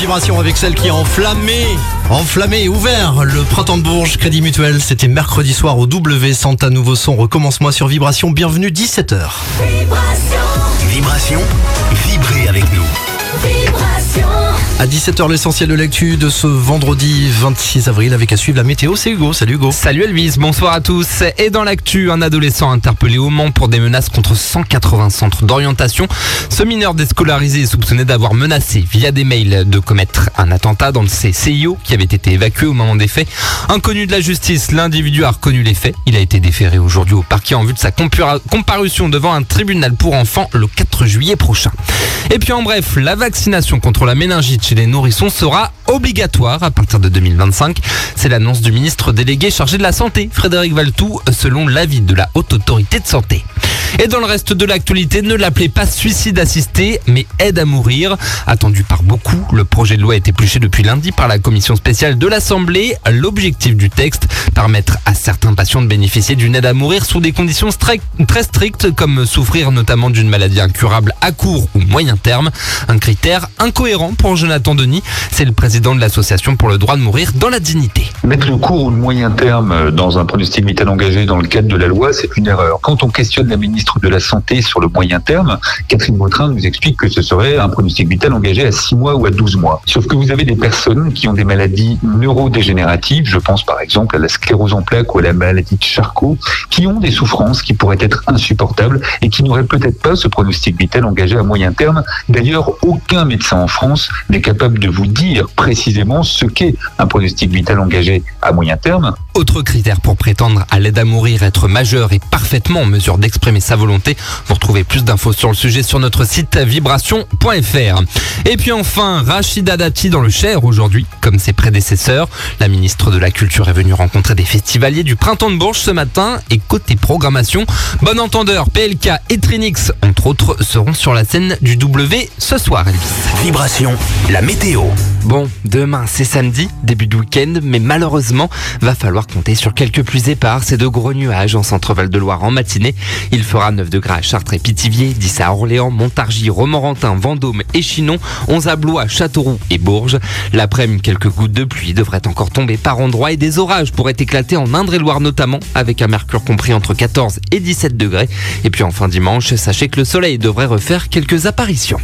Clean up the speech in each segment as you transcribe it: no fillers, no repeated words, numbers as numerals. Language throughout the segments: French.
Vibration avec celle qui a enflammé et ouvert le printemps de Bourges. Crédit Mutuel, c'était mercredi soir au W. Santa Nouveau Son, recommence-moi sur Vibration. Bienvenue, 17h. Vibration, vibrez avec nous. À 17h, l'essentiel de l'actu de ce vendredi 26 avril avec à suivre la météo. C'est Hugo. Salut Hugo. Salut Elvis, bonsoir à tous. Et dans l'actu, un adolescent interpellé au Mans pour des menaces contre 180 centres d'orientation. Ce mineur déscolarisé est soupçonné d'avoir menacé via des mails de commettre un attentat dans le CIO qui avait été évacué au moment des faits. Inconnu de la justice, l'individu a reconnu les faits. Il a été déféré aujourd'hui au parquet en vue de sa comparution devant un tribunal pour enfants le 4 juillet prochain. Et puis en bref, la vaccination contre la méningite chez les nourrissons sera obligatoire à partir de 2025. C'est l'annonce du ministre délégué chargé de la Santé, Frédéric Valletoux, selon l'avis de la Haute Autorité de Santé. Et dans le reste de l'actualité, ne l'appelez pas suicide assisté, mais aide à mourir. Attendu par beaucoup, le projet de loi est épluché depuis lundi par la commission spéciale de l'Assemblée. L'objectif du texte, permettre à certains patients de bénéficier d'une aide à mourir sous des conditions très strictes, comme souffrir notamment d'une maladie incurable à court ou moyen terme. Un critère incohérent pour Jonathan Denis, c'est le président de l'association pour le droit de mourir dans la dignité. Mettre le court ou le moyen terme dans un pronostic vital engagé dans le cadre de la loi, c'est une erreur. Quand on questionne la ministre de la Santé sur le moyen terme, Catherine Vautrin nous explique que ce serait un pronostic vital engagé à 6 mois ou à 12 mois. Sauf que vous avez des personnes qui ont des maladies neurodégénératives, je pense par exemple à la sclérose en plaques ou à la maladie de Charcot, qui ont des souffrances qui pourraient être insupportables et qui n'auraient peut-être pas ce pronostic vital engagé à moyen terme. D'ailleurs, aucun médecin en France n'est capable de vous dire précisément ce qu'est un pronostic vital engagé à moyen terme. Autre critère pour prétendre à l'aide à mourir, être majeur et parfaitement en mesure d'exprimer sa volonté. Vous retrouvez plus d'infos sur le sujet sur notre site vibration.fr. Et puis enfin, Rachida Dati dans le Cher aujourd'hui, comme ses prédécesseurs. La ministre de la Culture est venue rencontrer des festivaliers du Printemps de Bourges ce matin. Et côté programmation, Bon Entendeur, PLK et Trinix, entre autres, seront sur la scène du W ce soir, Elvis. Vibration, la météo. Bon, demain c'est samedi, début de week-end, mais malheureusement, va falloir compter sur quelques pluies éparses et de gros nuages en centre-Val de Loire en matinée. Il fera 9 degrés à Chartres et Pithiviers, 10 à Orléans, Montargis, Romorantin, Vendôme et Chinon, 11 à Blois, Châteauroux et Bourges. L'après-midi, quelques gouttes de pluie devraient encore tomber par endroits et des orages pourraient éclater en Indre-et-Loire notamment, avec un mercure compris entre 14 et 17 degrés. Et puis enfin dimanche, sachez que le soleil devrait refaire quelques apparitions.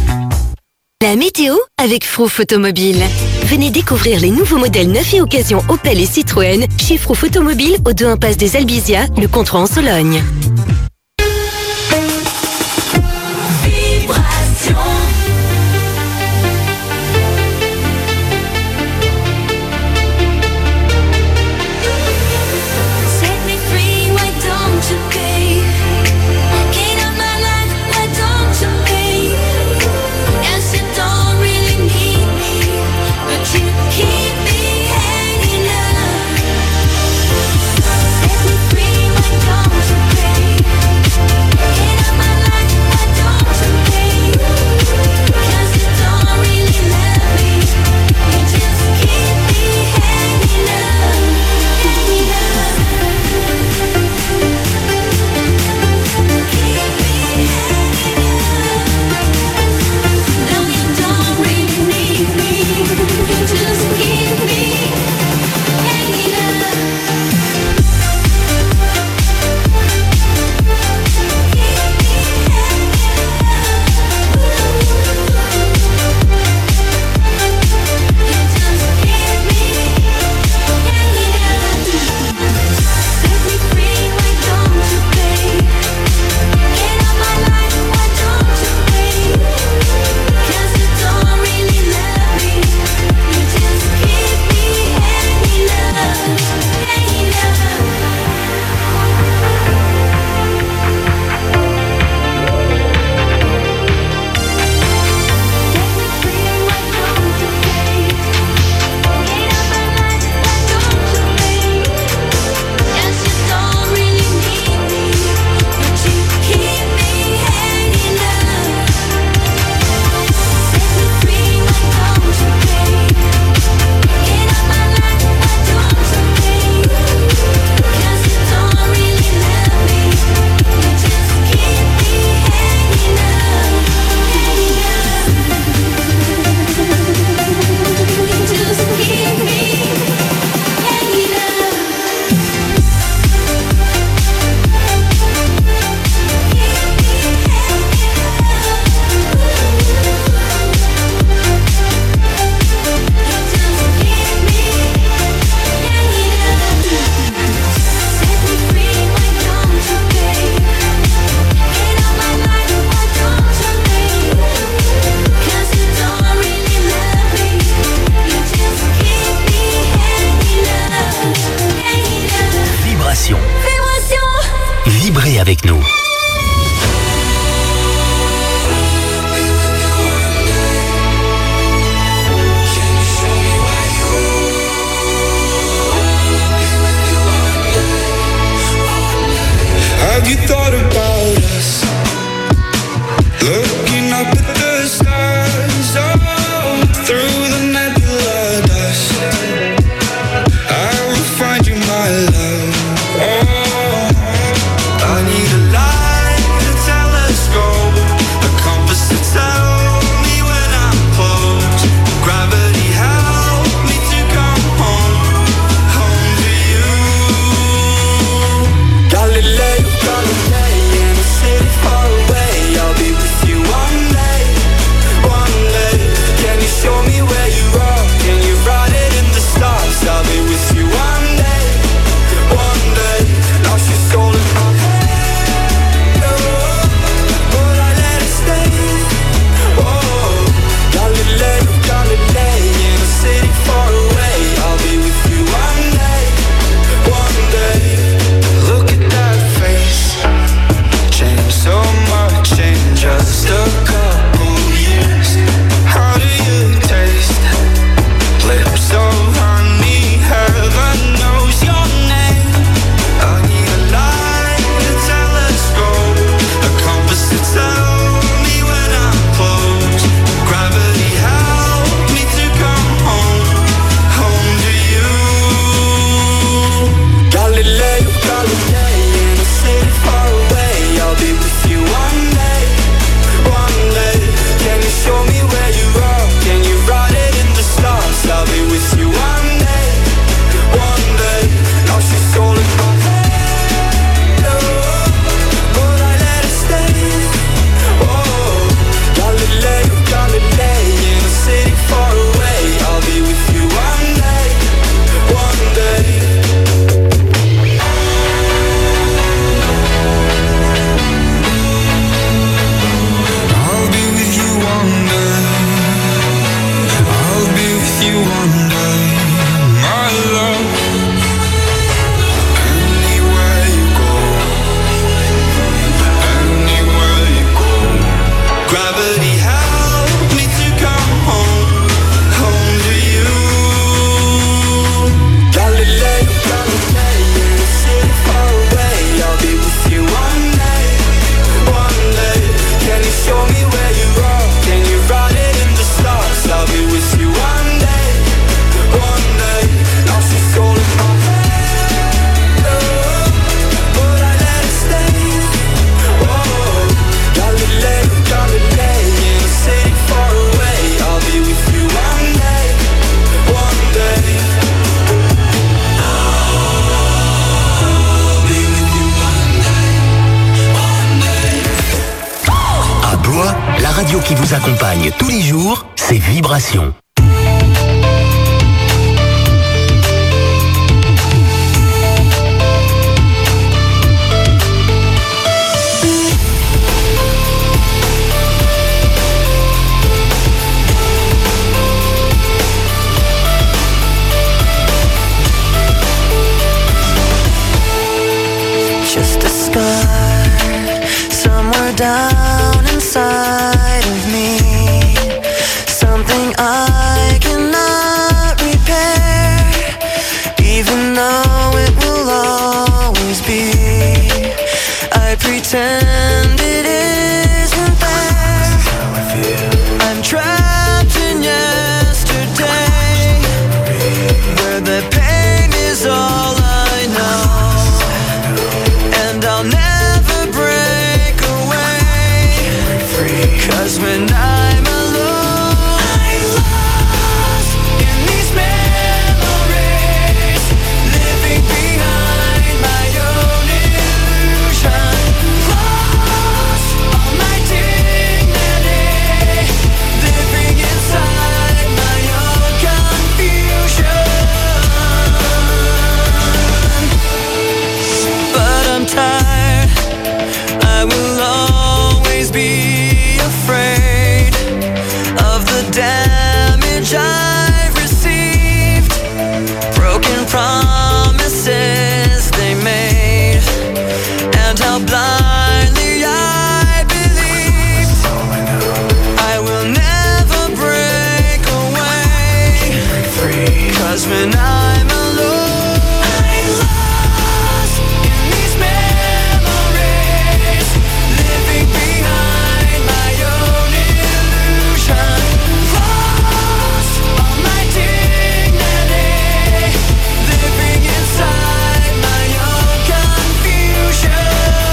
La météo avec Frouf Automobile. Venez découvrir les nouveaux modèles neufs et occasions Opel et Citroën chez Frouf Automobile au 2 impasse des Albizia, le Contreau en Sologne. Set me free, why don't you pay? Vibration. Vibrez avec nous. Have you thought about us? Looking up at the stars, oh, through the nebula dust. I will find you, my love. Oh, I need a light, a telescope, a compass to tell me when I'm close. Gravity help me to come home, home to you. Galileo. In a city far away, I'll be with you one day, one day. Can you show me where you are? Can you write it in the stars? I'll be with you one day, one day. Now she's all in my head, oh, but I let it stay. Oh, Galileo, Galilei, in a city far away, I'll be with you one day, one day. Look at that face. Changed so much in just a couple years. How do you taste? Lips of honey, heaven knows your name. I need a light, a telescope, a compass to tell me when I'm close. Gravity help me to come home, home to you. Galileo, Galilei, in a city far away, I'll be with you one day, one day. Can you show me where you are? Can you write it in the stars? I'll be with you one day, one day. Now she's all in my head, oh, but I let it stay. Oh, Galileo, Galilei, in a city far away, I'll be with you one day, one day. I'll be with you one day. I'll be with you one day, my love. Anywhere you go, anywhere you go. Gravity help me to come home, home to you. Galileo, Galilei, in a city far away, I'll be with you one day, one day. Can you show me where you are? Can you write it in the stars? I'll be with you one day, one day. Now she's all in my head, oh, but I let it stay. Oh, Galileo, Galilei, in a city far away, I'll be with you one day, one day. I'll be with you one day, one day. À Blois, la radio qui vous accompagne tous les jours, c'est Vibration. Just a scar somewhere down inside of me, something I cannot repair, even though it will always be. I pretend it isn't there. I'm trapped in yesterday, where the pain is all I know, and I'll never break away, 'cause when I'm alone, I'm lost in these memories, living behind my own illusion, lost how blindly I believed. I will never break away. 'Cause when I'm alone, I'm lost in these memories, living behind my own illusion. Lost all my dignity, living inside my own confusion.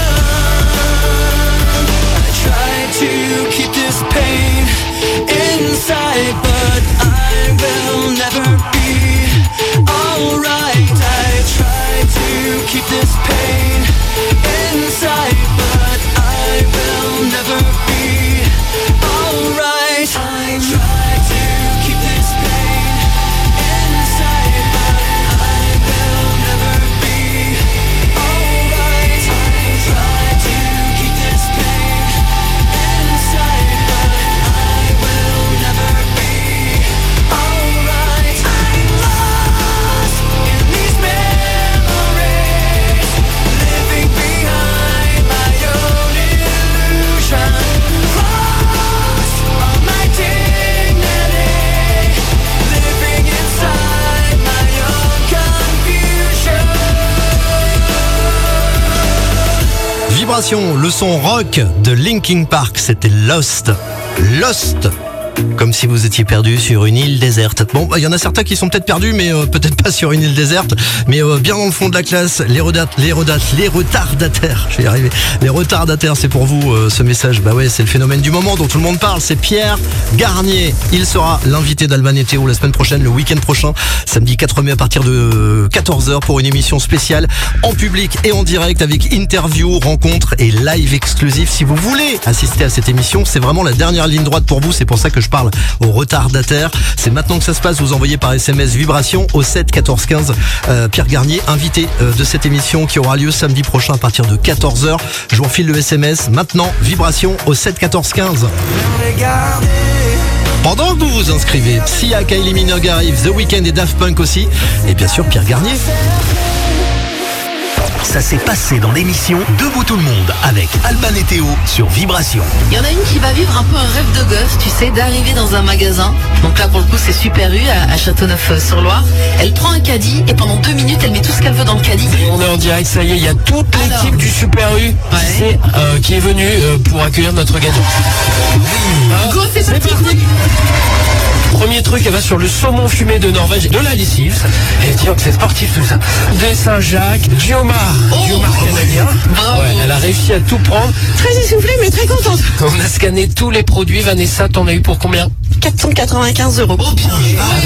I try to keep this pain inside, but I will never be alright. I try to keep this pain inside, but I will never be alright. I try to keep this pain inside, but I will never be alright. I try to keep this pain inside, but I will never be alright. I'm lost in these memories, living behind my own illusion. Lost all my dignity, living inside my own confusion. Vibration, le son rock de Linkin Park, c'était Lost. Lost, comme si vous étiez perdu sur une île déserte. Bon, il y en a certains qui sont peut-être perdus, mais peut-être pas sur une île déserte, mais bien dans le fond de la classe. Les retardataires, je vais y arriver. Les retardataires, c'est pour vous ce message. Bah ouais, c'est le phénomène du moment dont tout le monde parle. C'est Pierre Garnier. Il sera l'invité d'Alban et Théo la semaine prochaine, le week-end prochain, samedi 4 mai à partir de 14h pour une émission spéciale en public et en direct avec interview, rencontres et live exclusif. Si vous voulez assister à cette émission, c'est vraiment la dernière ligne droite pour vous. C'est pour ça que je parle aux retardataires. C'est maintenant que ça se passe. Vous envoyez par SMS Vibration au 7 14 15. Pierre Garnier, invité de cette émission qui aura lieu samedi prochain à partir de 14h. Je vous refile le SMS maintenant. Vibration au 7 14 15. Pendant que vous vous inscrivez, Sia, Kylie Minogue arrive, The Weeknd et Daft Punk aussi. Et bien sûr Pierre Garnier. Ça s'est passé dans l'émission Debout tout le monde avec Alban et Théo sur Vibration. Il y en a une qui va vivre un peu un rêve de gosse, tu sais, d'arriver dans un magasin. Donc là, pour le coup, c'est Super U à Châteauneuf-sur-Loire. Elle prend un caddie et pendant 2 minutes, elle met tout ce qu'elle veut dans le caddie. On est en direct, ça y est, il y a toute l'équipe du Super U qui est venue pour accueillir notre gagnant. Go, c'est parti. Premier truc, elle va sur le saumon fumé de Norvège, de la lessive. Et tiens, c'est sportif tout ça. De Saint-Jacques, Guillaumard canadien. Ouais, elle a réussi à tout prendre. Très essoufflée, mais très contente. On a scanné tous les produits. Vanessa, t'en as eu pour combien? 495 €. Oh, bien.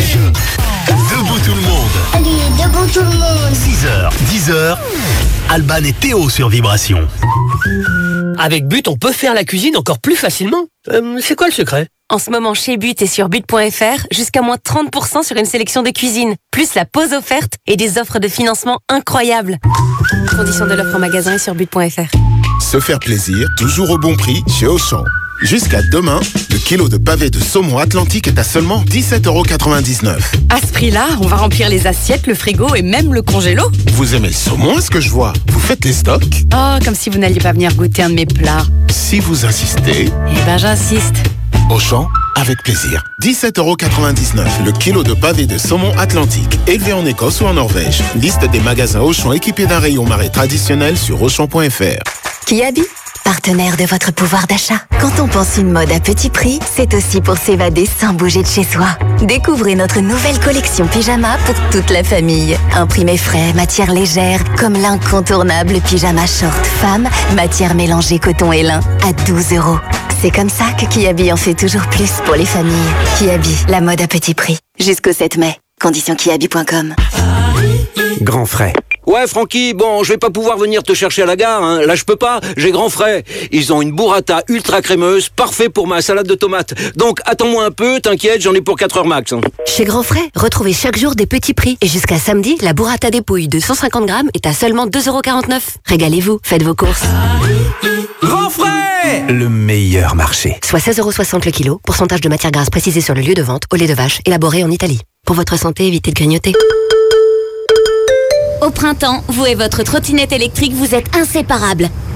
Debout tout le monde. Allez, debout tout le monde. 6h, 10h. Alban et Théo sur Vibration. Avec But, on peut faire la cuisine encore plus facilement. C'est quoi le secret? En ce moment, chez But et sur but.fr, jusqu'à moins 30% sur une sélection de cuisine, plus la pause offerte et des offres de financement incroyables. Conditions de l'offre en magasin et sur but.fr. Se faire plaisir, toujours au bon prix chez Auchan. Jusqu'à demain, le kilo de pavé de saumon Atlantique est à seulement 17,99 €. À ce prix-là, on va remplir les assiettes, le frigo et même le congélo. Vous aimez le saumon, est-ce que je vois? Vous faites les stocks? Oh, comme si vous n'alliez pas venir goûter un de mes plats. Si vous insistez... Eh ben, j'insiste. Auchan, avec plaisir. 17,99 € le kilo de pavé de saumon Atlantique, élevé en Écosse ou en Norvège. Liste des magasins Auchan équipés d'un rayon marée traditionnel sur Auchan.fr. Kiabi, partenaire de votre pouvoir d'achat. Quand on pense une mode à petit prix, c'est aussi pour s'évader sans bouger de chez soi. Découvrez notre nouvelle collection pyjama pour toute la famille. Imprimé frais, matière légère, comme l'incontournable pyjama short femme, matière mélangée coton et lin, à 12 €. C'est comme ça que Kiabi en fait toujours plus pour les familles. Kiabi, la mode à petit prix. Jusqu'au 7 mai. Conditions kiabi.com. Grand frais. Ouais, Francky, bon, je vais pas pouvoir venir te chercher à la gare, hein. Là, je peux pas, j'ai Grand Frais. Ils ont une burrata ultra crémeuse, parfait pour ma salade de tomates. Donc, attends-moi un peu, t'inquiète, j'en ai pour 4 heures max. Hein. Chez Grand Frais, retrouvez chaque jour des petits prix. Et jusqu'à samedi, la burrata dépouille de 150 grammes est à seulement 2,49 €. Régalez-vous, faites vos courses. Grand frais, le meilleur marché. Soit 16,60 € le kilo, pourcentage de matière grasse précisé sur le lieu de vente, au lait de vache, élaboré en Italie. Pour votre santé, évitez de grignoter. Au printemps, vous et votre trottinette électrique, vous êtes inséparables.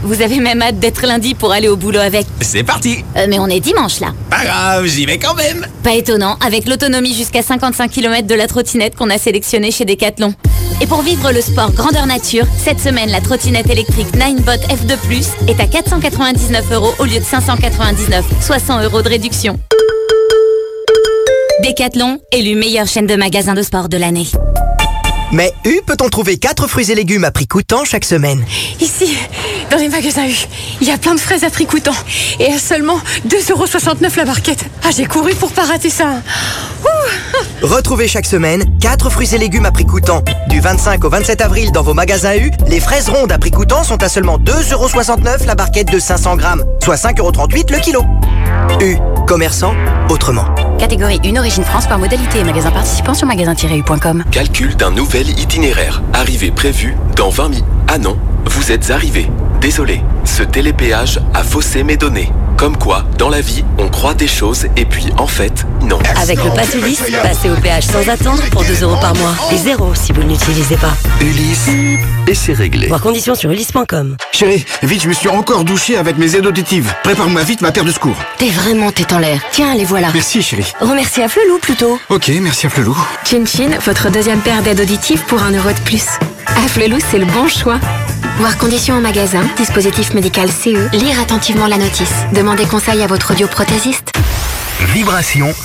Vous avez même hâte d'être lundi pour aller au boulot avec. C'est parti. Mais on est dimanche là. Pas grave, j'y vais quand même. Pas étonnant, avec l'autonomie jusqu'à 55 km de la trottinette qu'on a sélectionnée chez Decathlon. Et pour vivre le sport grandeur nature, cette semaine, la trottinette électrique Ninebot F2+, est à 499 € au lieu de 599, soit 100 € de réduction. Decathlon, élu meilleure chaîne de magasins de sport de l'année. Mais U peut-on trouver 4 fruits et légumes à prix coûtant chaque semaine? Ici, dans les magasins U, il y a plein de fraises à prix coûtant. Et à seulement 2,69 € la barquette. Ah, j'ai couru pour pas rater ça. Ouh. Retrouvez chaque semaine 4 fruits et légumes à prix coûtant. Du 25 au 27 avril dans vos magasins U, les fraises rondes à prix coûtant sont à seulement 2,69 € la barquette de 500 grammes, soit 5,38 € le kilo. U, commerçant autrement. Catégorie 1 Origine France par modalité et magasin participant sur magasin-u.com. Calcul d'un nouvel itinéraire. Arrivée prévue dans 20 minutes. Ah non, vous êtes arrivé. Désolé, ce télépéage a faussé mes données. Comme quoi, dans la vie, on croit des choses et puis en fait, non. Avec le Pass Ulysse, passez au péage sans attendre pour 2 € par mois. Et 0 si vous ne l'utilisez pas. Ulysse, et c'est réglé. Voir conditions sur ulysse.com. Chérie, vite, je me suis encore douché avec mes aides auditives. Prépare-moi vite ma paire de secours. T'es vraiment tête en l'air. Tiens, les voilà. Merci chérie. Remercie à Flelou plutôt. Ok, merci à Flelou. Chin Chin, votre deuxième paire d'aides auditives pour 1 € de plus. À Flelou, c'est le bon choix. Voir conditions en magasin, dispositif médical CE, lire attentivement la notice. Demandez conseil à votre audioprothésiste. Vibration.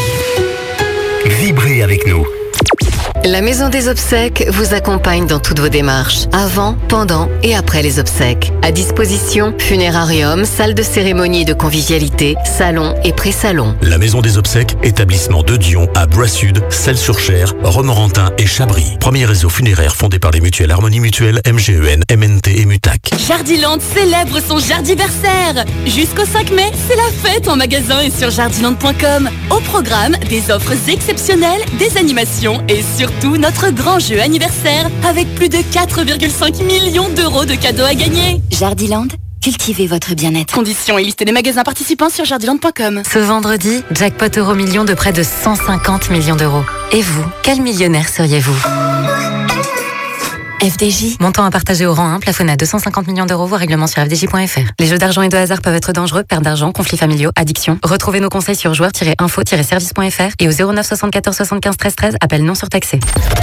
Vibrez avec nous. La Maison des Obsèques vous accompagne dans toutes vos démarches, avant, pendant et après les obsèques. À disposition, funérarium, salle de cérémonie et de convivialité, salon et pré-salon. La Maison des Obsèques, établissement de Dion à Bois-Sud, Celles-sur-Cher, Romorantin et Chabris. Premier réseau funéraire fondé par les mutuelles Harmonie Mutuelle, MGEN, MNT et Mutac. Jardiland célèbre son jardiversaire. Jusqu'au 5 mai, c'est la fête en magasin et sur jardiland.com. Au programme, des offres exceptionnelles, des animations et surtout notre grand jeu anniversaire avec plus de 4,5 millions d'euros de cadeaux à gagner. Jardiland, cultivez votre bien-être. Conditions et liste des magasins participants sur jardiland.com. Ce vendredi, jackpot euro-million de près de 150 millions d'euros. Et vous, quel millionnaire seriez-vous ? FDJ. Montant à partager au rang 1, plafonné à 250 millions d'euros, voire règlement sur fdj.fr. Les jeux d'argent et de hasard peuvent être dangereux, perte d'argent, conflits familiaux, addiction. Retrouvez nos conseils sur joueurs-info-service.fr et au 09 74 75 13 13, appel non surtaxé.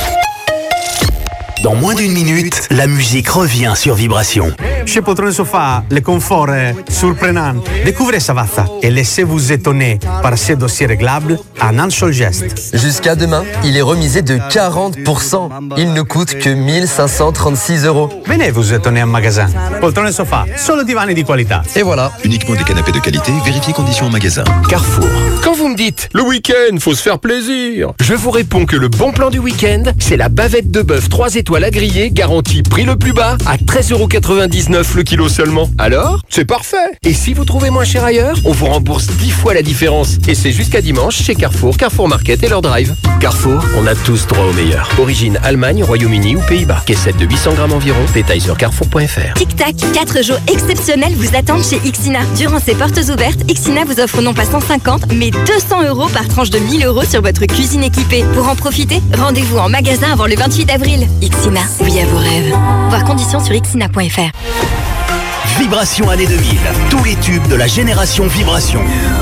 Dans moins d'1 minute, la musique revient sur Vibration. Chez Poltrone Sofa, le confort est surprenant. Découvrez Savazza et laissez-vous étonner par ses dossiers réglables en un seul geste. Jusqu'à demain, il est remisé de 40%. Il ne coûte que 1536 €. Venez vous étonner en magasin. Poltrone Sofa, solo divani di qualità. Et voilà. Uniquement des canapés de qualité, vérifiez conditions en magasin. Carrefour. Quand vous me dites, le week-end, faut se faire plaisir, je vous réponds que le bon plan du week-end, c'est la bavette de bœuf 3 étoiles à griller, garantie prix le plus bas, à 13,99 € le kilo seulement. Alors, c'est parfait. Et si vous trouvez moins cher ailleurs, on vous rembourse 10 fois la différence. Et c'est jusqu'à dimanche chez Carrefour, Carrefour Market et leur drive. Carrefour, on a tous droit au meilleur. Origine Allemagne, Royaume-Uni ou Pays-Bas. Caissette de 800 grammes environ. Détails sur carrefour.fr. Tic Tac, 4 jours exceptionnels vous attendent chez Ixina. Durant ces portes ouvertes, Ixina vous offre non pas 150, mais 200 € par tranche de 1 000 € sur votre cuisine équipée. Pour en profiter, rendez-vous en magasin avant le 28 avril. Ixina, oui à vos rêves. Voir conditions sur ixina.fr. Vibration année 2000. Tous les tubes de la génération Vibration.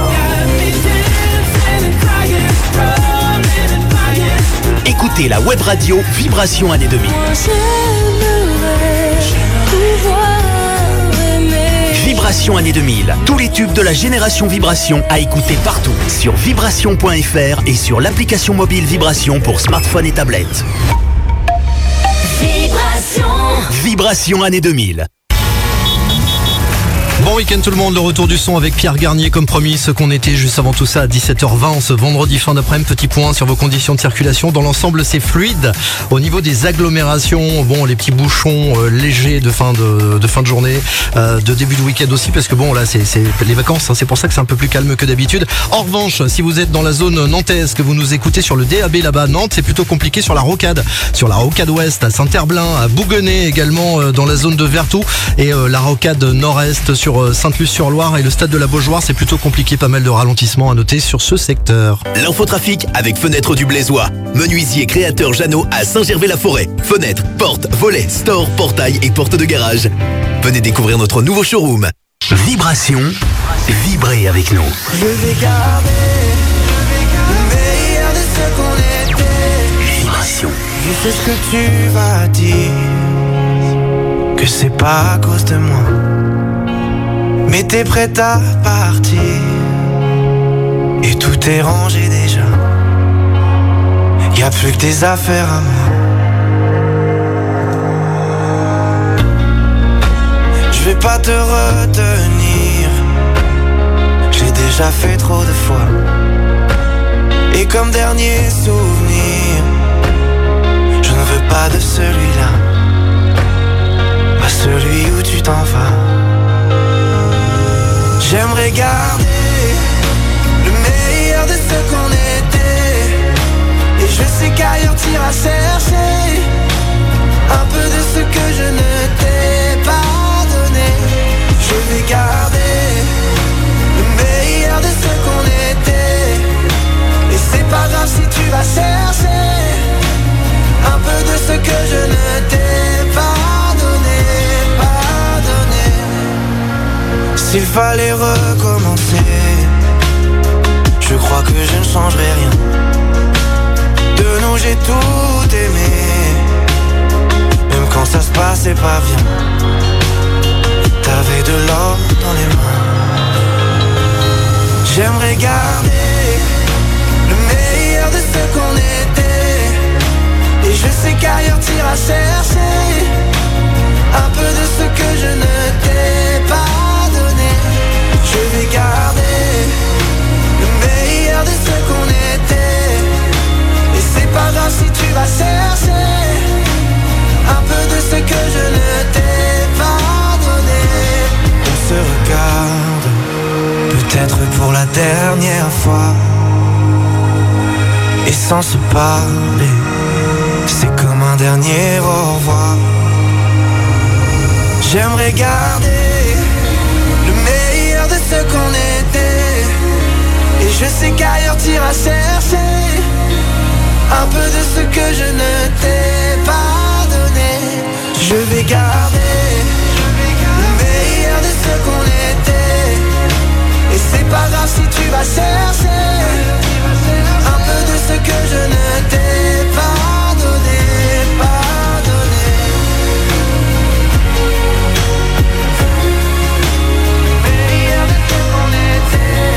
Écoutez la web radio Vibration année 2000. Vibration année 2000. Tous les tubes de la génération Vibration à écouter partout. Sur vibration.fr et sur l'application mobile Vibration pour smartphone et tablette. Vibration année 2000. Bon week-end tout le monde, le retour du son avec Pierre Garnier comme promis, ce qu'on était juste avant tout ça à 17h20 ce vendredi fin d'après-midi. Petit point sur vos conditions de circulation. Dans l'ensemble c'est fluide. Au niveau des agglomérations, bon les petits bouchons légers de fin de journée, de début de week-end aussi parce que bon là c'est les vacances, hein, c'est pour ça que c'est un peu plus calme que d'habitude. En revanche, si vous êtes dans la zone nantaise, que vous nous écoutez sur le DAB là-bas, Nantes, c'est plutôt compliqué sur la rocade ouest, à Saint-Herblain, à Bouguenais également dans la zone de Vertou et la rocade nord-est sur Sainte-Luce-sur-Loire et le stade de la Beaujoire, c'est plutôt compliqué, pas mal de ralentissements à noter sur ce secteur. L'infotrafic avec Fenêtres du Blaisois. Menuisier créateur Jeannot à Saint-Gervais-la-Forêt. Fenêtres, portes, volets, stores, portails et portes de garage. Venez découvrir notre nouveau showroom. Vibration, vibrez avec nous. Je vais garder le meilleur de ce qu'on était. Vibration. Je sais ce que tu vas dire, que c'est pas à cause de moi, mais t'es prête à partir et tout est rangé déjà. Y'a plus que tes affaires à moi. Je vais pas te retenir, j'ai déjà fait trop de fois. Et comme dernier souvenir, je ne veux pas de celui-là, pas celui où tu t'en vas. J'aimerais garder le meilleur de ce qu'on était, et je sais qu'ailleurs t'iras chercher un peu de ce que je ne t'ai pas donné. Je vais garder le meilleur de ce qu'on était, et c'est pas grave si tu vas chercher un peu de ce que je ne t'ai pas donné, pas donné. S'il fallait recommencer, je crois que je ne changerai rien. De nous j'ai tout aimé, même quand ça se passait pas bien. T'avais de l'or dans les mains. J'aimerais garder le meilleur de ce qu'on était, et je sais qu'ailleurs t'iras chercher un peu de ce que je ne t'ai pas donné. Je vais garder le meilleur de ce qu'on était, et c'est pas grave si tu vas chercher un peu de ce que je ne t'ai pas donné. On se regarde, peut-être pour la dernière fois, et sans se parler, c'est comme un dernier au revoir. J'aimerais garder le meilleur de ce qu'on était, et je sais qu'ailleurs t'iras chercher un peu de ce que je ne t'ai pas donné. Je vais garder le meilleur de ce qu'on était, et c'est pas grave si tu vas chercher un peu de ce que je ne t'ai pas donné, pas donné. Le meilleur de ce qu'on était,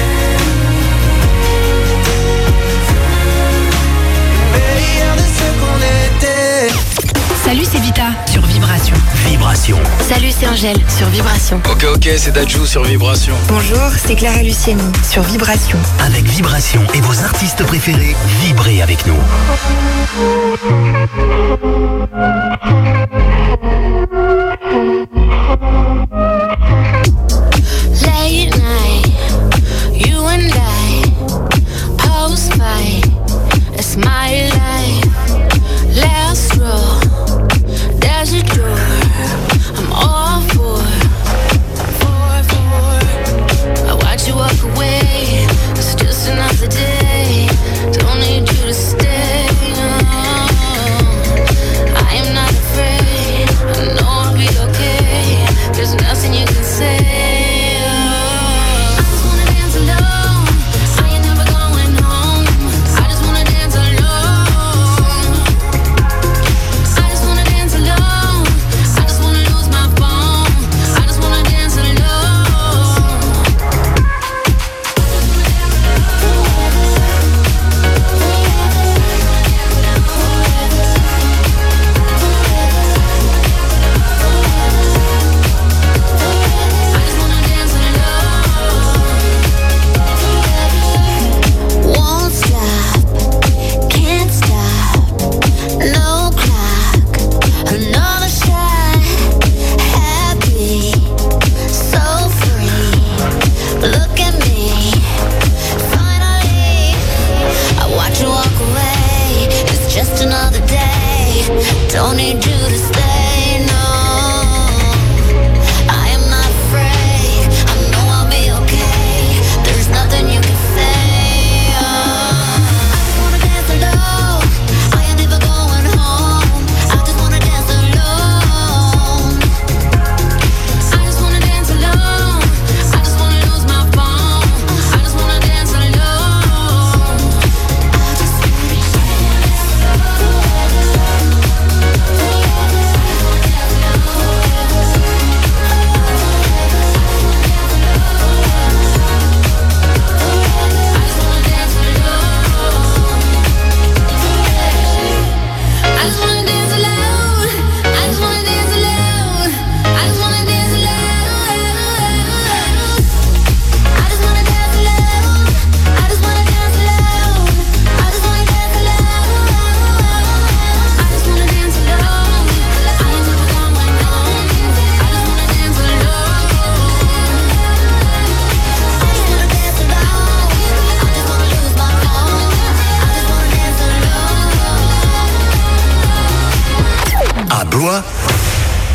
le meilleur de ce qu'on était. Salut, c'est Vita sur Vibration. Vibration. Salut, c'est Angèle sur Vibration. Ok, c'est Dajou sur Vibration. Bonjour, c'est Clara Luciani sur Vibration. Avec Vibration et vos artistes préférés, vibrez avec nous. Late night, you and I, post-fight, it's my life. Last row, there's a door, I'm all for. I watch you walk away, it's just another day, don't need you to stay. I am not afraid.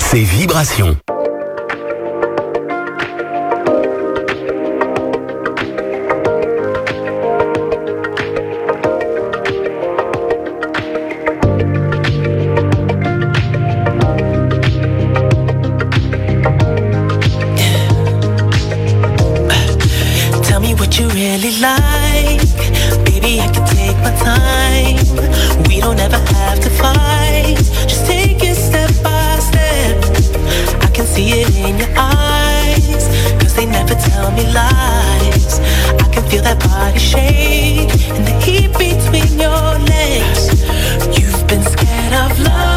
c'est Vibration. Tell me what you really like. Baby, I can take my time. We don't ever have to fight. Just take it step by step. I can see it in your eyes, 'cause they never tell me lies. I can feel that body shake and the heat between your legs. You've been scared of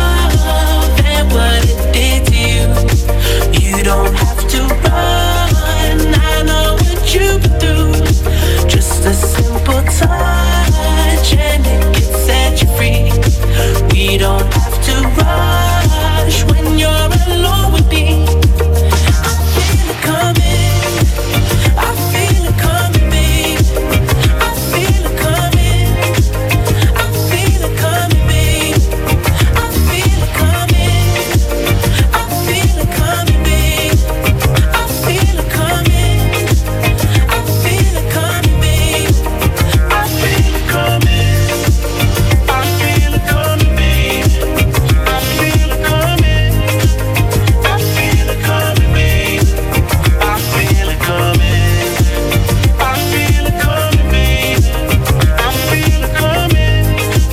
love and what it did to you. You don't have to run, I know what you've been through. Just a simple touch and it can set you free. We don't have to rush when you're alone with me. I feel it coming, I feel it coming, babe. I feel it coming, I feel it coming, babe. I feel it coming, I feel it coming, babe. I feel it coming, I feel it coming, babe. I feel it coming, I feel it coming, babe. I feel it coming, I feel it coming, babe. I feel it coming, I feel it coming, babe. I feel it coming,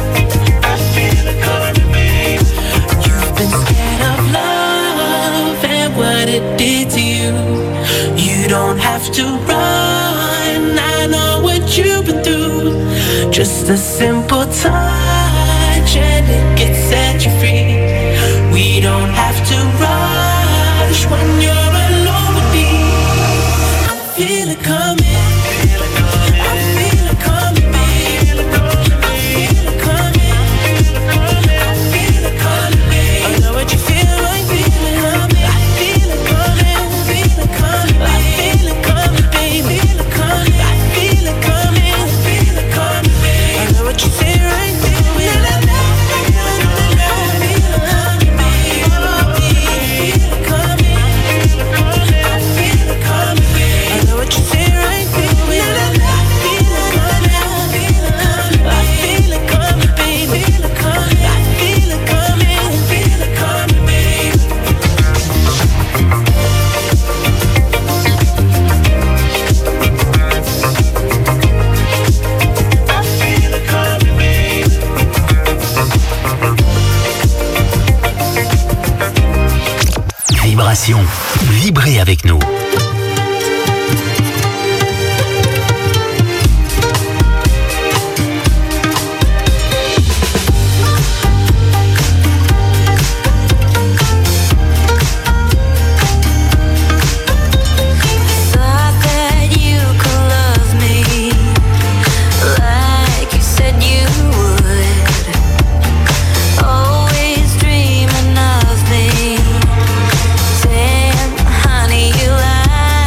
I feel it coming, babe. You've been scared of love and what it did to you. You don't have to run, I know what you've been through. Just a simple touch and it can set you free. We don't have to rush when you're alone with me. I feel it coming, I feel it coming, babe. I feel it coming, I feel it coming, babe. I know what you feel, I feel it coming. I feel it coming, I feel it coming, I feel it coming, babe. I feel it coming, I feel it coming, I feel it coming, babe. I know what you feel, I feel it. Vibration. Vibrez avec nous. Honey, you lied.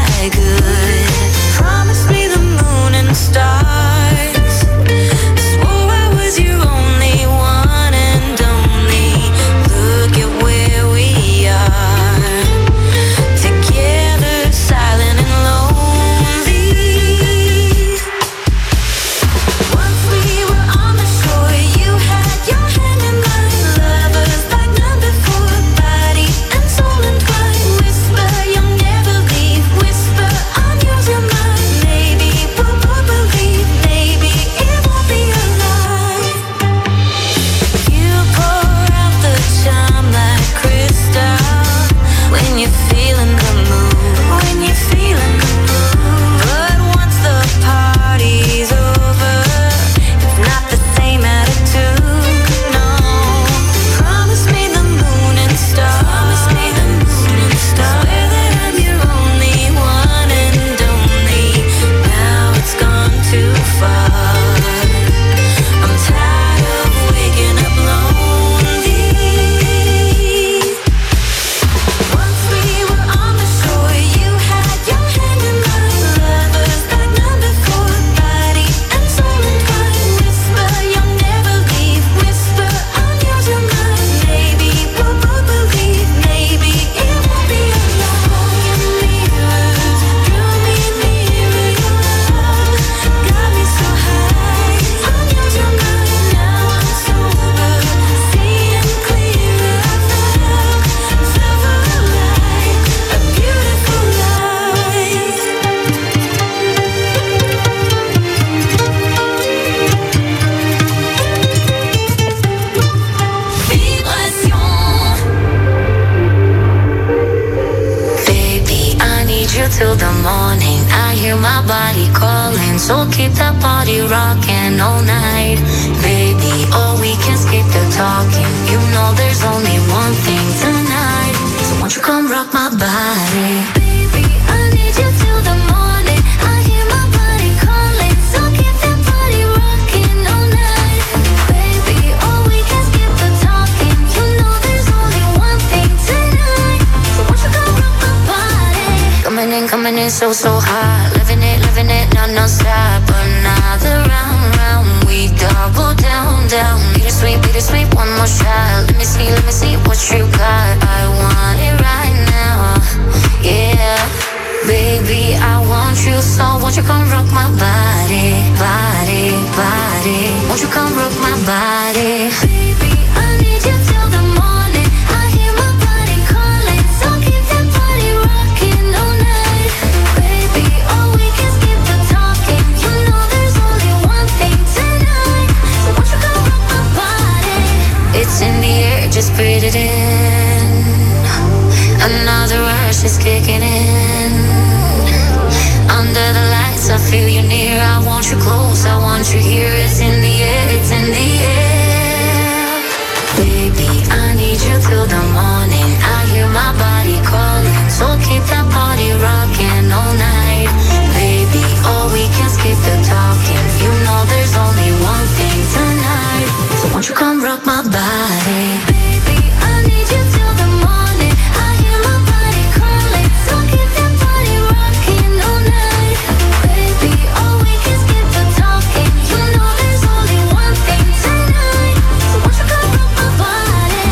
till the morning. I hear my body calling, so keep that body rocking all night. Baby, oh, we can skip the talking. You know there's only one thing tonight. So won't you come rock my body? Baby, I need you till the morning. I hear my body calling, so keep that body rocking all night. Baby, oh, we can skip the talking. You know there's only one thing tonight. So won't you come rock my body? Coming in so hot. Living it, non-stop. Another round, we double down. Bittersweet, one more shot. Let me see what you got. I want it right now, yeah. Baby, I want you, so won't you come rock my body. Won't you come rock my body? Baby, I need you till the morning. I hear my body calling, so keep that body rocking all night. Baby, oh, we can skip the talking. You know there's only one thing tonight. So won't you come rock my body? It's in the air, just breathe it in. Another rush is kicking in. Under the lights, I feel you near. I want you close, I want you here. It's in the air, it's in the air. Baby, I need you till the morning. I hear my body calling, so keep that body rocking all night. Baby, oh, we can skip the talking. You know there's only one thing tonight. So won't you come rock my body? Baby, I need you till the morning. I hear my body calling, so keep that body rocking all night. Baby, oh, we can skip the talking. You know there's only one thing tonight. So won't you come rock my body?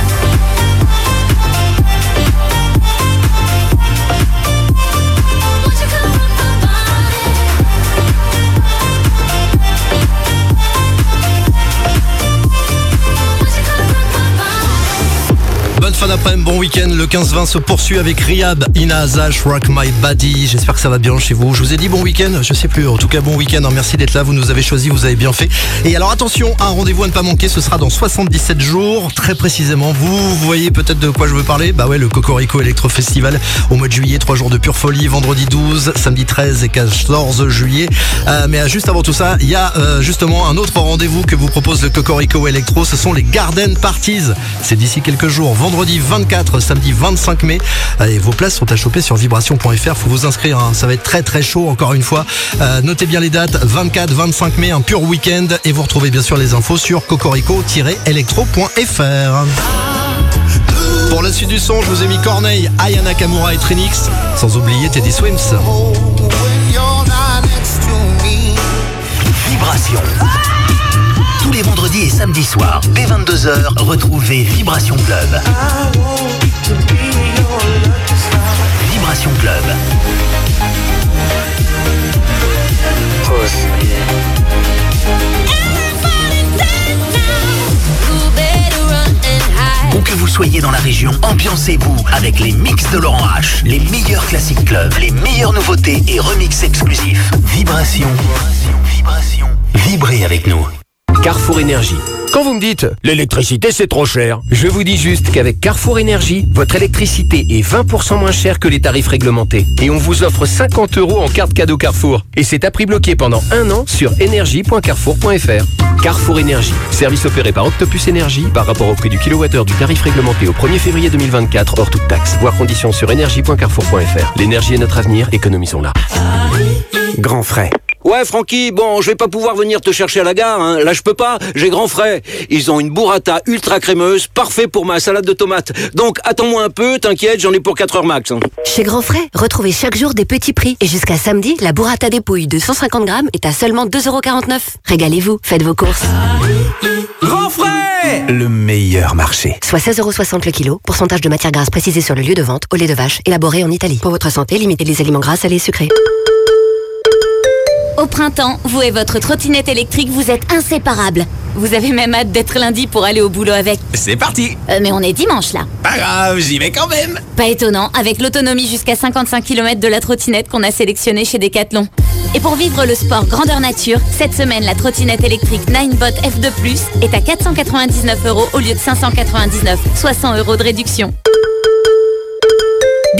Won't you come rock my body? Bonne fin d'après-midi, bon week-end. Le 15-20 se poursuit avec Rihab, Ina Azash, Rock My Body. J'espère que ça va bien chez vous. Je vous ai dit bon week-end, je sais plus. En tout cas, bon week-end. Merci d'être là. Vous nous avez choisi, vous avez bien fait. Et alors attention, un rendez-vous à ne pas manquer. Ce sera dans 77 jours, très précisément. Vous voyez peut-être de quoi je veux parler. Bah ouais, le Cocorico Electro Festival au mois de juillet. 3 jours de pure folie. Vendredi 12, samedi 13 et 14 juillet. Mais juste avant tout ça, il y a justement un autre rendez-vous que vous propose le Cocorico Electro. Ce sont les Garden Parties. C'est d'ici quelques jours. Vendredi 24, samedi 25 mai. Et vos places sont à choper sur vibration.fr. Faut vous inscrire, hein. Ça va être très très chaud encore une fois. Notez bien les dates, 24, 25 mai, un pur week-end. Et vous retrouvez bien sûr les infos sur cocorico-electro.fr. Pour la suite du son, je vous ai mis Corneille, Aya Nakamura et Trinix. Sans oublier Teddy Swims. Vibration. Tous les vendredis et samedis soirs, dès 22h, retrouvez Vibration Club. Vibration Club. Où que vous soyez dans la région, ambiancez-vous avec les mix de Laurent H. Les meilleurs classiques clubs, les meilleures nouveautés et remix exclusifs. Vibration. Vibrez avec nous. Carrefour Énergie. Quand vous me dites « l'électricité c'est trop cher », je vous dis juste qu'avec Carrefour Énergie, votre électricité est 20% moins chère que les tarifs réglementés. Et on vous offre 50 € en carte cadeau Carrefour. Et c'est à prix bloqué pendant 1 an sur énergie.carrefour.fr. Carrefour Énergie. Service opéré par Octopus Énergie par rapport au prix du kilowattheure du tarif réglementé au 1er février 2024 hors toute taxe. Voir conditions sur énergie.carrefour.fr. L'énergie est notre avenir, économisons-la. Grand frais. Ouais, Francky, bon, je vais pas pouvoir venir te chercher à la gare, hein. Là, je peux pas, j'ai grand frais. Ils ont une burrata ultra crémeuse, parfait pour ma salade de tomates. Donc, attends-moi un peu, t'inquiète, j'en ai pour 4 heures max. Hein. Chez Grand Frais, retrouvez chaque jour des petits prix. Et jusqu'à samedi, la burrata dépouille de 150 grammes est à seulement 2,49 €. Régalez-vous, faites vos courses. Grand Frais, le meilleur marché. Soit 16,60 € le kilo, pourcentage de matière grasse précisé sur le lieu de vente, au lait de vache, élaboré en Italie. Pour votre santé, limitez les aliments gras, salés et sucrés. Au printemps, vous et votre trottinette électrique, vous êtes inséparables. Vous avez même hâte d'être lundi pour aller au boulot avec. C'est parti. Mais on est dimanche là. Pas grave, j'y vais quand même. Pas étonnant, avec l'autonomie jusqu'à 55 km de la trottinette qu'on a sélectionnée chez Decathlon. Et pour vivre le sport grandeur nature, cette semaine, la trottinette électrique Ninebot F2+, est à 499 € au lieu de 599, soit 100 € de réduction.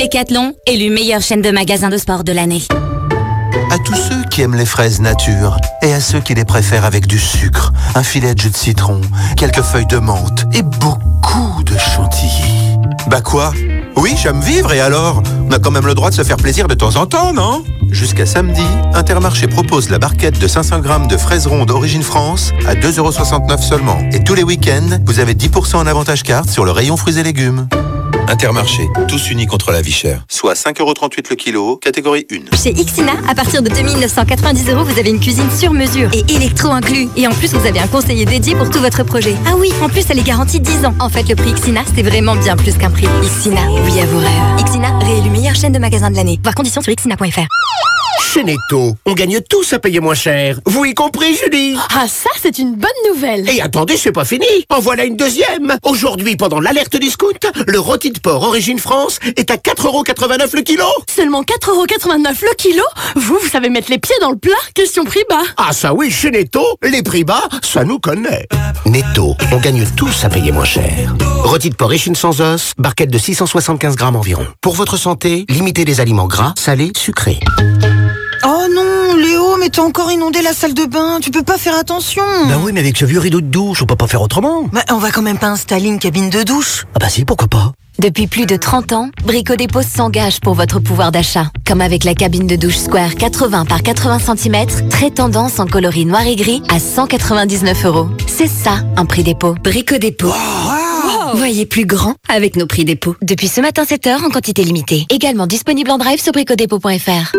Décathlon, élu meilleure chaîne de magasins de sport de l'année. À tous ceux qui aiment les fraises nature et à ceux qui les préfèrent avec du sucre, un filet de jus de citron, quelques feuilles de menthe et beaucoup de chantilly. Bah quoi? Oui, j'aime vivre et alors? On a quand même le droit de se faire plaisir de temps en temps, non? Jusqu'à samedi, Intermarché propose la barquette de 500 grammes de fraises rondes Origine France à 2,69 € seulement. Et tous les week-ends, vous avez 10% en avantage carte sur le rayon fruits et légumes. Intermarché, tous unis contre la vie chère. Soit 5,38 € le kilo, catégorie 1. Chez Xina, à partir de 2990 €, vous avez une cuisine sur mesure et électro inclus. Et en plus, vous avez un conseiller dédié pour tout votre projet. Ah oui, en plus, elle est garantie 10 ans. En fait, le prix Xina, c'est vraiment bien plus qu'un prix. Xina, oui à vos rêves. Xina, réélu meilleure chaîne de magasins de l'année. Voir conditions sur xina.fr. Chez Netto, on gagne tous à payer moins cher. Vous y compris, Julie? Ah, ça, c'est une bonne nouvelle. Et attendez, c'est pas fini. En voilà une deuxième. Aujourd'hui, pendant l'alerte discount, le rôti de porc Origine France est à 4,89 € le kilo. Seulement 4,89 € le kilo? Vous savez mettre les pieds dans le plat? Question prix bas. Ah ça oui, chez Netto, les prix bas, ça nous connaît. Netto, on gagne tous à payer moins cher. Rôti de porc échine sans os, barquette de 675 grammes environ. Pour votre santé, limitez les aliments gras, salés, sucrés. Oh non, Léo, mais t'as encore inondé la salle de bain, tu peux pas faire attention. Bah oui, mais avec ce vieux rideau de douche, on peut pas faire autrement. Bah, on va quand même pas installer une cabine de douche. Ah bah si, pourquoi pas. Depuis plus de 30 ans, Brico Dépôt s'engage pour votre pouvoir d'achat. Comme avec la cabine de douche Square 80 par 80 cm, très tendance en coloris noir et gris à 199 €. C'est ça, un prix dépôt. Brico Dépôt. Voyez plus grand avec nos prix dépôt. Depuis ce matin 7h en quantité limitée. Également disponible en drive sur bricodépôt.fr.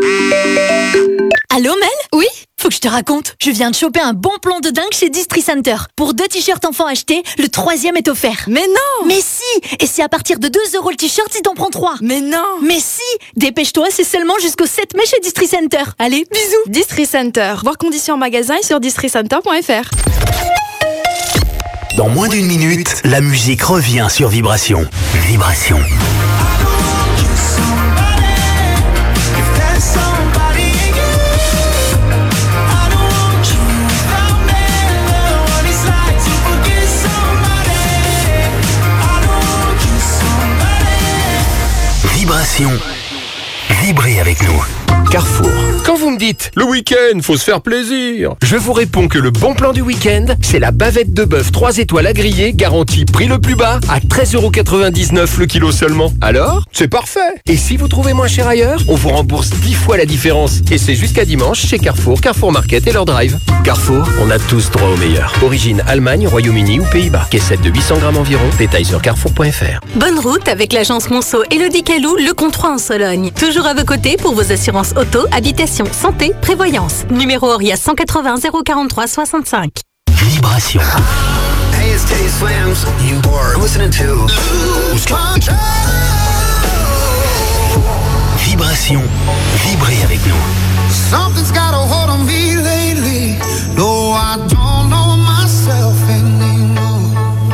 Allô Mel? Oui? Faut que je te raconte. Je viens de choper un bon plan de dingue chez Distri Center. Pour 2 t-shirts enfants achetés, le 3e est offert. Mais non! Mais si! Et c'est à partir de 2 € le t-shirt si t'en prends 3. Mais non! Mais si! Dépêche-toi, c'est seulement jusqu'au 7 mai chez Distri Center. Allez, bisous! Distri Center. Voir conditions en magasin et sur districenter.fr. Dans moins d'une minute, la musique revient sur Vibration. Vibration. Vibration. Vibrez avec nous. Carrefour. Quand vous me dites, le week-end, faut se faire plaisir, je vous réponds que le bon plan du week-end, c'est la bavette de bœuf 3 étoiles à griller, garantie prix le plus bas, à 13,99 € le kilo seulement. Alors, c'est parfait. Et si vous trouvez moins cher ailleurs, on vous rembourse 10 fois la différence. Et c'est jusqu'à dimanche chez Carrefour, Carrefour Market et leur drive. Carrefour, on a tous droit au meilleur. Origine Allemagne, Royaume-Uni ou Pays-Bas. Caissette de 800 grammes environ. Détails sur carrefour.fr. Bonne route avec l'agence Monceau Élodie Calou, le Comtois en Sologne. Toujours à vos côtés pour vos assurances auto, habitation, santé, prévoyance. Numéro ORIA 180 043 65. Vibration. Hey, it's Teddy Swims. You are listening to Lose Control. Vibration. Vibrez avec nous. Something's got a hold on me lately. No, I don't know myself anymore.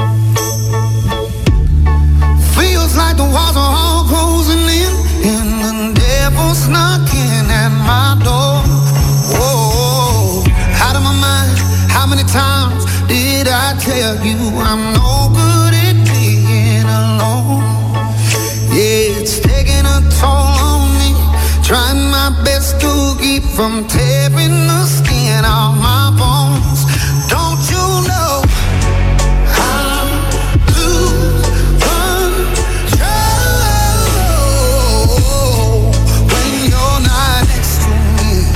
Feels like the walls are all closing in, and the devil's knocking at my door. Whoa, out of my mind. How many times did I tell you I'm no good at being alone? Yeah, it's taking a toll on me. Trying my best to keep from tearing the skin off my bones. Don't you know I'm losing control when you're not next to me?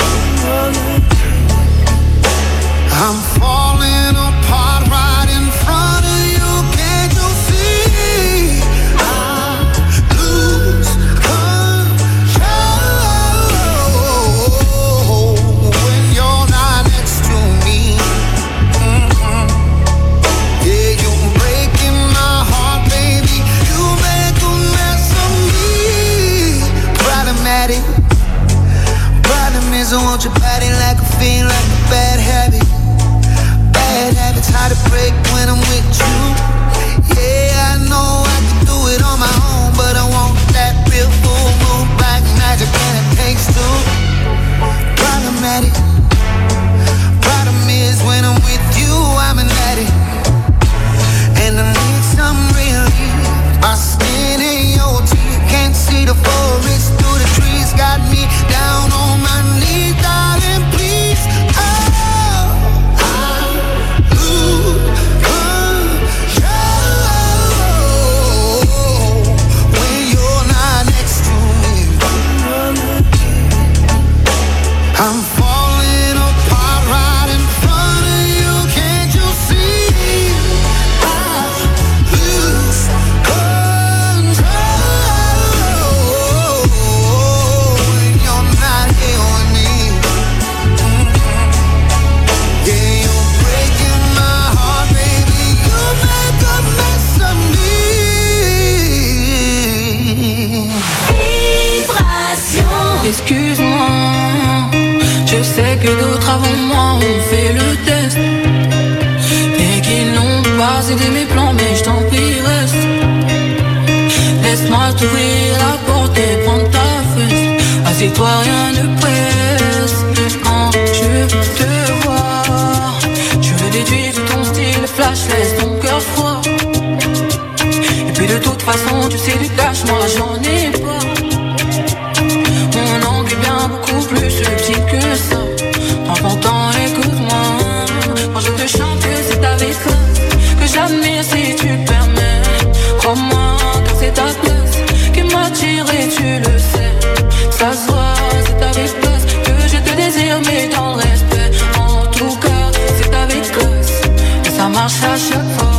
I'm falling apart right in front of you. Can't you see? I lose control when you're not next to me. Yeah, you're breaking my heart, baby. You make a mess of me. Problematic. Problem is I want your body like a fiend, like a bad habit. Bad habits hard to break when I'm with you. Yeah, I know I can do it on my own, but I want that real full moon black magic, and it takes two. Problematic. Problem is when I'm with you, I'm an addict, and I need some relief. My skin in your teeth, can't see the forest excuse-moi. Je sais que d'autres avant moi ont fait le test et qu'ils n'ont pas aidé mes plans, mais je t'en prie reste. Laisse-moi t'ouvrir la porte et prendre ta fesse. Assieds-toi, rien ne presse. Quand je te vois, je le déduis de ton style flash, laisse ton cœur froid. Et puis de toute façon, tu sais du cash, moi j'en ai pas. Mon angle est bien beaucoup plus subtil que ça. Prends ton temps, écoute-moi. Quand je te chante, c'est avec classe que j'admire si tu permets. Crois-moi, car c'est ta classe qui m'attire et tu le sais. Ça se voit, c'est avec classe que je te désire, mais dans le respect. En tout cas, c'est avec classe et ça marche à chaque fois.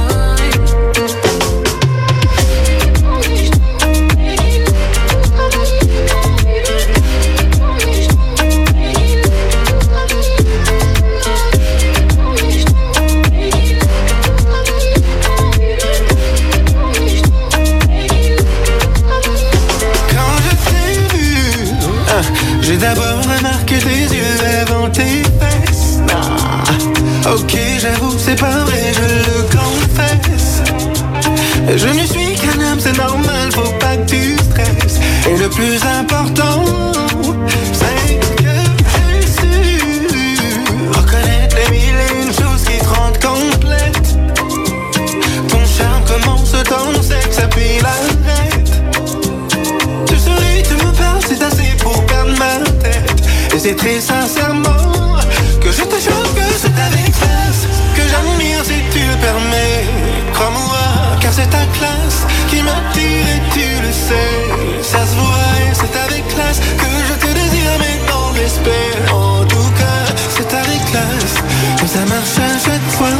J'ai d'abord remarqué tes yeux avant tes fesses. Ah, ok, j'avoue, c'est pas vrai, je le confesse. Je ne suis qu'un homme, c'est normal, faut pas que tu stresses. Et le plus important, c'est que j'ai su reconnaître les mille et une choses qui te rendent complète. Ton charme commence dans le sexe, puis l'arrête. Tu souris, tu me parles, c'est assez pour perdre ma tête. Et c'est très sincèrement que je te jure que c'est avec classe que j'admire si tu le permets. Crois-moi, car c'est ta classe qui m'attire et tu le sais. Ça se voit et c'est avec classe que je te désire, mais dans le respect. En tout cas, c'est avec classe que ça marche à chaque fois.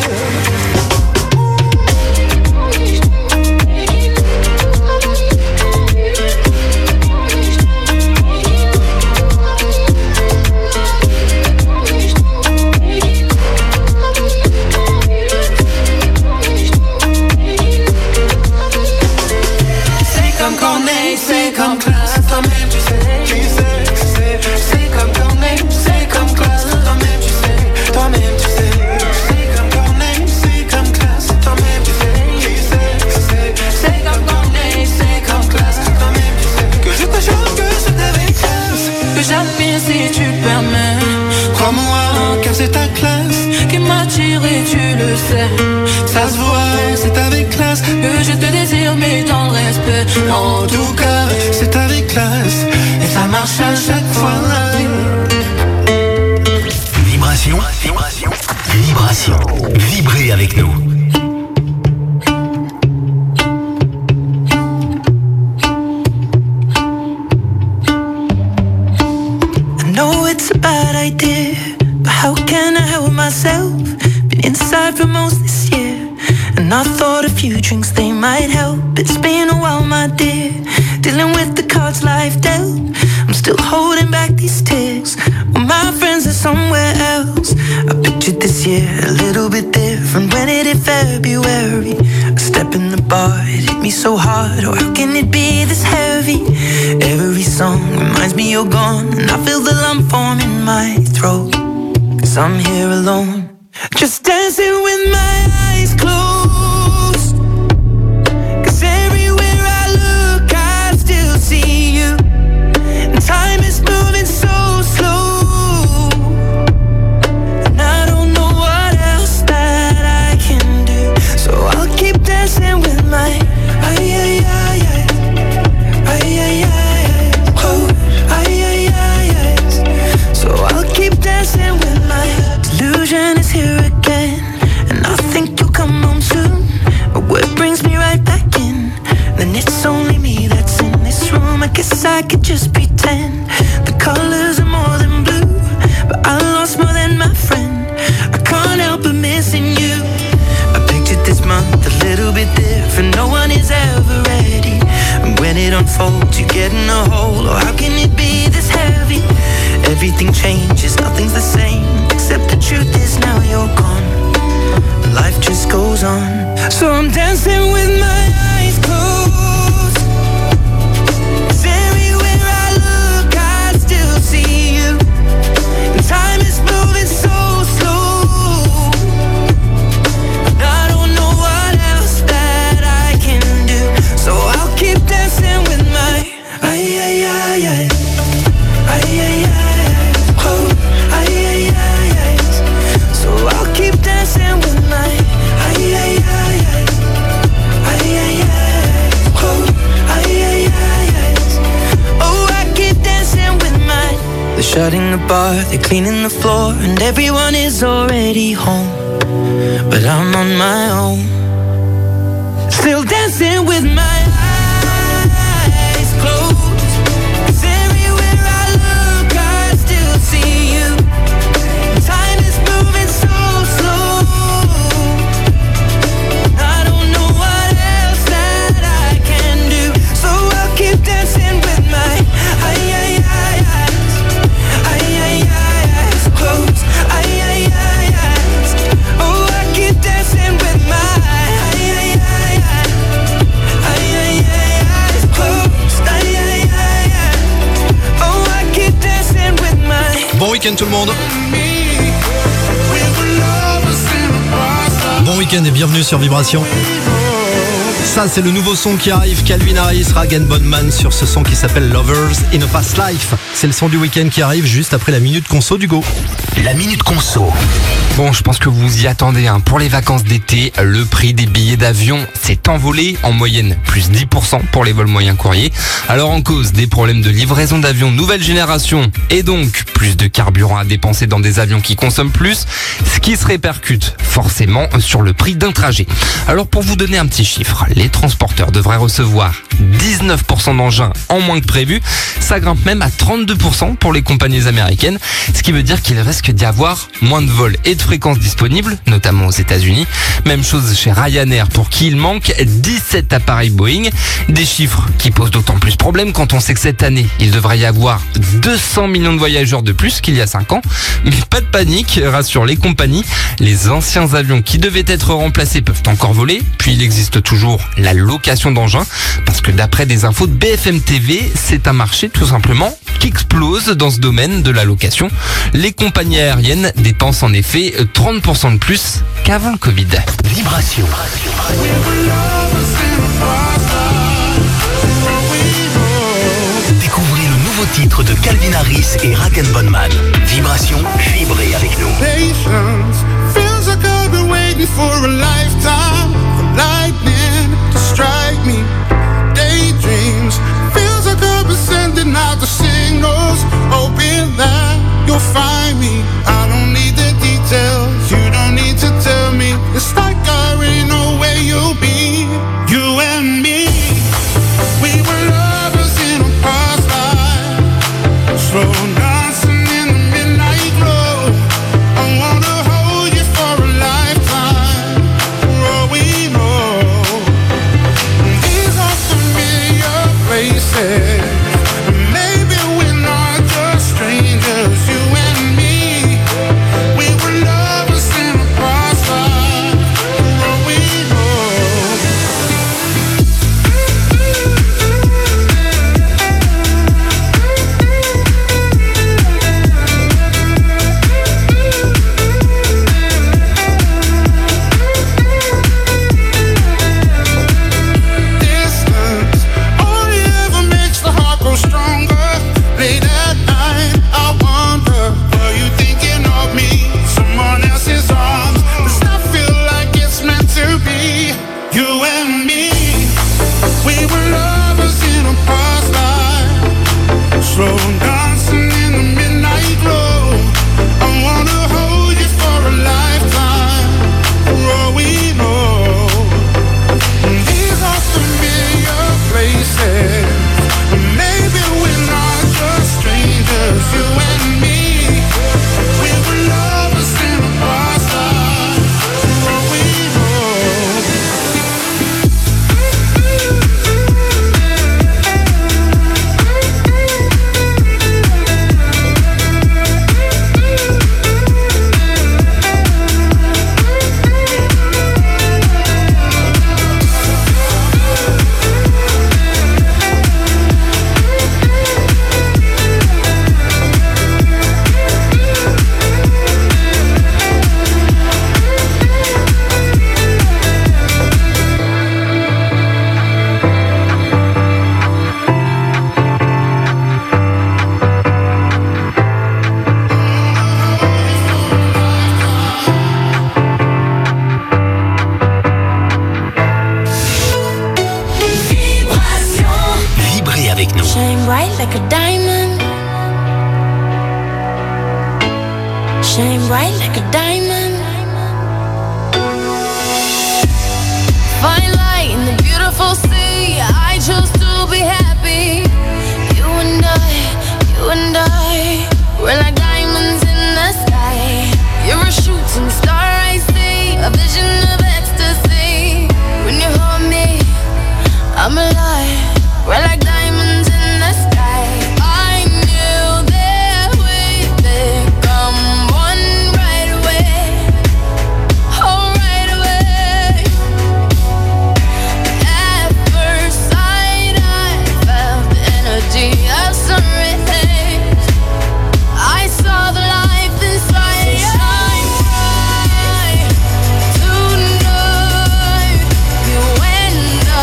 C'est comme classe, toi-même tu sais, c'est comme Corneille, c'est comme classe, toi-même tu sais, c'est comme Corneille, c'est comme classe, toi-même tu sais, c'est comme Corneille, c'est comme classe, toi-même tu sais, que je te jure que c'est avec classe, que j'admire si tu permets, crois-moi, car c'est ta classe qui m'attire et tu le sais, ça se voit, c'est avec classe, que je te désire mais dans le respect, en tout cas, c'est avec classe et ça marche à chaque fois. Vibration, vibration, vibration. Vibrez avec nous. I know it's a bad idea, but how can I help myself? Been inside for most this year, and I thought a few drinks they might help. It's been a while, my dear, dealing with the cards life dealt. I'm still holding back these tears, well, my friends are somewhere else. I pictured this year a little bit different. When it hit February, a step in the bar, it hit me so hard. Oh, how can it be this heavy? Every song reminds me you're gone, and I feel the lump form in my throat, 'cause I'm here alone, just dancing with my eyes closed. 'Cause everywhere I look I still see you, and time is moving so slow, and I don't know what else that I can do, so I'll keep dancing with my so I'll keep dancing with my delusion is here again, and I think you'll come home soon. But what brings me right back in? Then it's only me that's in this room. I guess I could just pretend the colors are more than blue, but I lost more than my friend. I can't help but missing you. I pictured this month a little bit different. No one is ever ready, and when it unfolds, you get in a hole. Oh, how can it be this heavy? Everything changes, nothing's the same, except the truth is now you're gone. Life just goes on, so I'm dancing with my eyes closed. 'Cause everywhere I look I shutting the bar, they're cleaning the floor, and everyone is already home. But I'm on my own, still dancing with my eyes closed. 'Cause everywhere I look, I still see you. Time is moving so slow. I don't know what else that I can do, so I'll keep dancing with my eyes closed. Oh, I keep dancing with my eyes closed. Oh, I keep dancing with my. Bon week-end tout le monde. Bon week-end et bienvenue sur Vibration. Ça c'est le nouveau son qui arrive, Calvin Harris, Rag & Bone Man sur ce son qui s'appelle Lovers in a Past Life. C'est le son du week-end qui arrive juste après la Minute Conso d'Hugo. La Minute Conso. Bon, je pense que vous y attendez. Pour les vacances d'été, le prix des billets d'avion s'est envolé, en moyenne plus 10% pour les vols moyens courriers. Alors en cause des problèmes de livraison d'avions nouvelle génération et donc plus de carburant à dépenser dans des avions qui consomment plus, ce qui se répercute forcément sur le prix d'un trajet. Alors pour vous donner un petit chiffre, les transporteurs devraient recevoir 19% d'engins en moins que prévu. Ça grimpe même à 32% pour les compagnies américaines, ce qui veut dire qu'il risque d'y avoir moins de vols et de fréquences disponibles, notamment aux États-Unis. Même chose chez Ryanair pour qui il manque 17 appareils Boeing. Des chiffres qui posent d'autant plus problème quand on sait que cette année, il devrait y avoir 200 millions de voyageurs de plus qu'il y a 5 ans. Mais pas de panique, rassurent les compagnies. Les anciens avions qui devaient être remplacés peuvent encore voler. Puis il existe toujours la location d'engins, parce que d'après des infos de BFM TV, c'est un marché tout simplement qui explose dans ce domaine de la location. Les compagnies aériennes dépensent en effet 30% de plus qu'avant le Covid. Vibration. Découvrez le nouveau titre de Calvin Harris et Rag & Bone Man. Vibration, vibrez avec nous. Patience feels like I've been waiting for a lifetime, for lightning to strike me. Daydreams feels like I've been sending out the signals, hoping that you'll find me. I don't need the details, you don't need to tell me. It's like I already know where you'll be. You and me, we were lovers in a past life, slow dancing in the midnight glow. I wanna hold you for a lifetime, for all we know. These are familiar places, maybe we're not just strangers. You and me, we were lovers in a past life, for all we know. Distance only ever makes the heart grow stronger. Late at night, I wonder, are you thinking of me? Someone else's arms. Does not feel like it's meant to be. You and me, we were lovers in a past life, slow dancing in the midnight glow. I wanna hold you for a lifetime, for all we know. These are familiar places, maybe we're not just strangers. You and me, we were lovers in a past life, for all we know. Vibrez avec nous. Shine bright like a diamond. shine bright like a diamond. Fine light in the beautiful sea. I chose to be happy. You and I, we're like diamonds in the sky. You're a shooting star I see, a vision of ecstasy. When you hold me, I'm alive. We're like diamonds in the sky. I knew that we'd become one right away. Oh, right away. At first sight, I felt the energy of sun rays. I saw the life inside you. Shine bright tonight. You and I,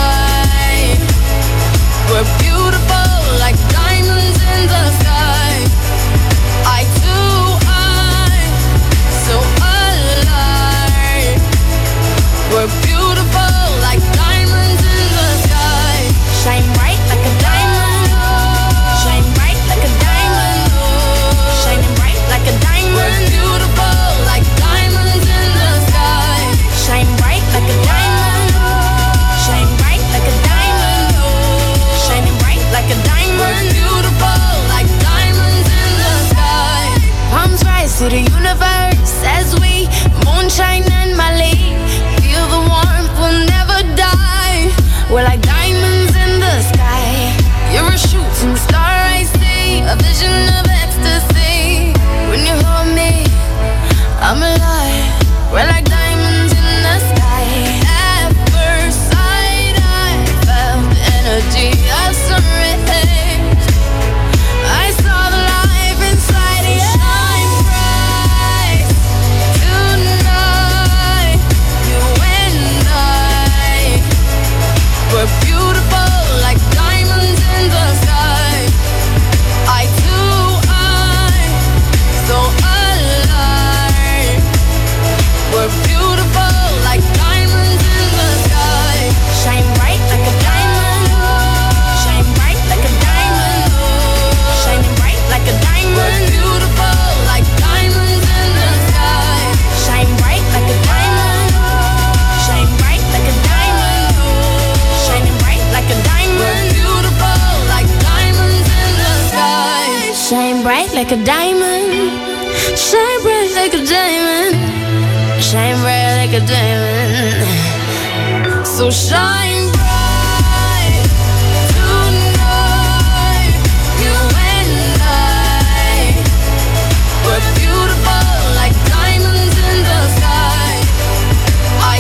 we're beautiful like diamonds in the sky. I so alive. We're beautiful like diamonds in the sky. Shine bright like a diamond. Shine bright like a diamond. Shining bright like a diamond. We're beautiful like diamonds in the sky. Shine bright like a diamond. Shine bright like a diamond. Shining bright like a diamond. We're beautiful like diamonds in the sky. Palms rise to the universe as we moonshine and Mali. Feel the warmth, we'll never die. We're like diamonds in the sky. You're a shooting star I see, a vision of ecstasy. When you hold me, I'm alive. We're like diamonds in the sky. At first sight, I felt the energy of sun rays. I saw the life inside you. Shine bright tonight. You and I, we're beautiful like diamonds in the sky. I so alive. We're beautiful like diamonds in the sky. Shine bright like a diamond. Shine bright like a diamond. Shining bright like a diamond. We're beautiful like diamonds in the sky. Shine bright like a diamond. Shine bright like a diamond. Shining bright like a diamond. We're beautiful like diamonds in the sky. Shine bright like a diamond. Shine bright like a diamond. Shine bright like a diamond. So shine bright tonight. You and I, we're beautiful like diamonds in the sky. I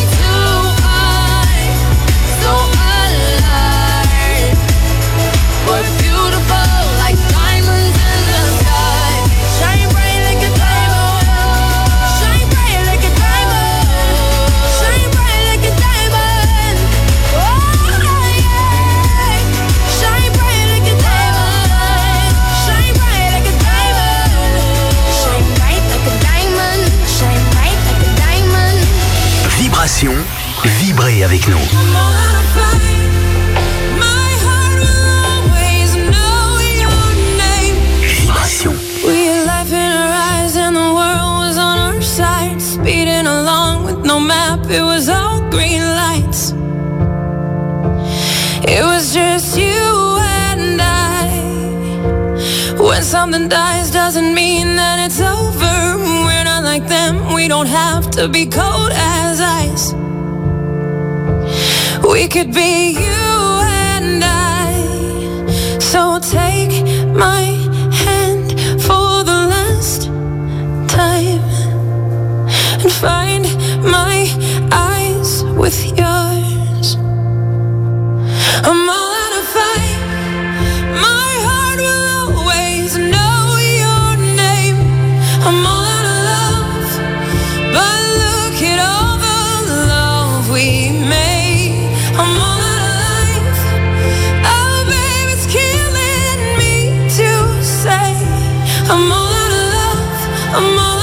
so alive. We're beautiful like diamonds in the sky. Shine bright like a diamond. Shine bright like a diamond. Shine bright like a diamond. Oh yeah. Shine bright like a diamond. Shine bright like a diamond. Shine bright like a diamond. Shine bright like a diamond. Vibration, vibrez avec nous. Vibration. We had life in our eyes and the world was on our side. Speeding along with no map, it was all green lights. It was just you and I. When something dies doesn't mean that it's over. We're not like them, we don't have to be cold as ice. We could be you and I. So take my hand for the last time and find my eyes with yours. I'm all out of fight. My heart will always know your name. I'm all out of love, but look at all the love we made. I'm all out of life. Oh, babe, it's killing me to say I'm all out of love. I'm all